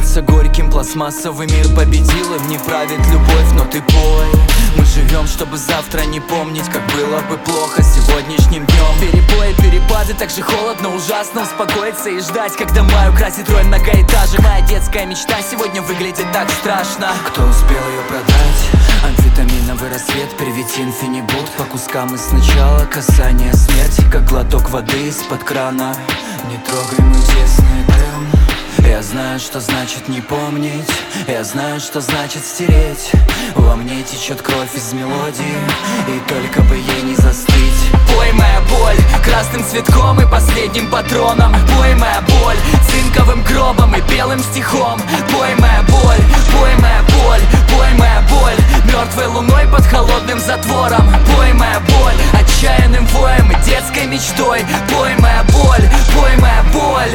льется горьким, пластмассовый мир победил, им не правит любовь, но ты пой. Мы живем, чтобы завтра не помнить, как было бы плохо сегодняшним днем. Перебои, перепады, так же холодно, ужасно успокоиться и ждать, когда май украсит рой многоэтажек. Моя детская мечта сегодня выглядит так страшно. Кто успел ее продать? Амфетаминовый рассвет, первитин, фенибут. По кускам и сначала касание смерти, как глоток воды из-под крана. Не трогай мой тесный дым. Я знаю, что значит не помнить. Я знаю, что значит стереть. Во мне течет кровь из мелодии, и только бы ей не застыть. Пой, моя боль, красным цветком и последним патроном. Пой, моя боль, цинковым гробом и белым стихом. Пой, моя боль, пой, моя боль, пой, моя боль, мертвой луной под холодным затвором. Пой, моя боль, отчаянным воем и детской мечтой. Пой, моя боль, пой, моя боль.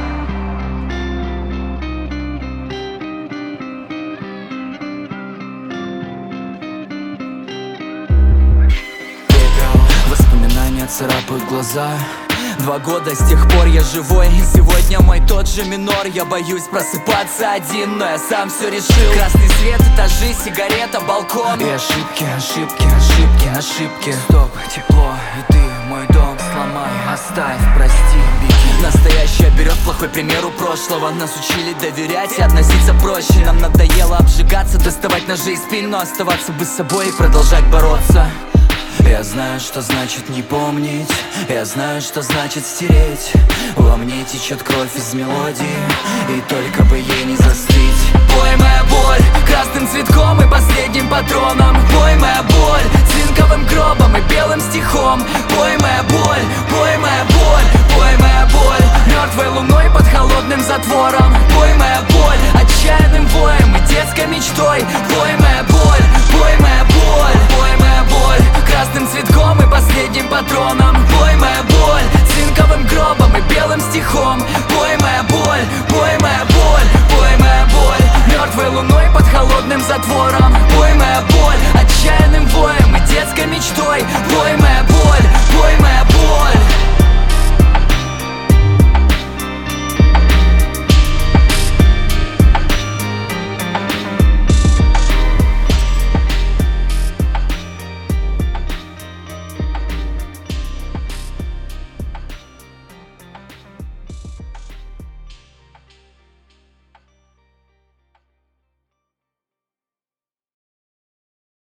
Воспоминания царапают глаза. 2 года с тех пор я живой, и сегодня мой тот же минор. Я боюсь просыпаться один, но я сам все решил. Красный свет, этажи, сигарета, балкон. И ошибки, ошибки, ошибки, ошибки. Стоп, тепло, и ты мой дом сломай, оставь, прости, беги. Настоящее берет плохой пример у прошлого. Нас учили доверять и относиться проще. Нам надоело обжигаться, доставать ножи из спин, но оставаться бы собой и продолжать бороться. Я знаю, что значит не помнить. Я знаю, что значит стереть. Во мне течет кровь из мелодии, и только бы ей не застыть. Пой, моя боль, красным цветком и последним патроном. Пой, моя боль, цинковым гробом и белым стихом. Пой, моя боль, пой, моя боль, пой, моя боль, мертвой луной под холодным затвором. Пой, моя боль, отчаянным воем и детской мечтой. Пой, моя боль, пой, моя боль, пой, моя боль, красным цветком и последним патроном. Пой, моя боль, цинковым гробом и белым стихом. Пой, моя боль, пой, моя боль, пой, моя боль, мертвой луной под холодным затвором. Пой, моя боль, отчаянным воем и детской мечтой. Пой,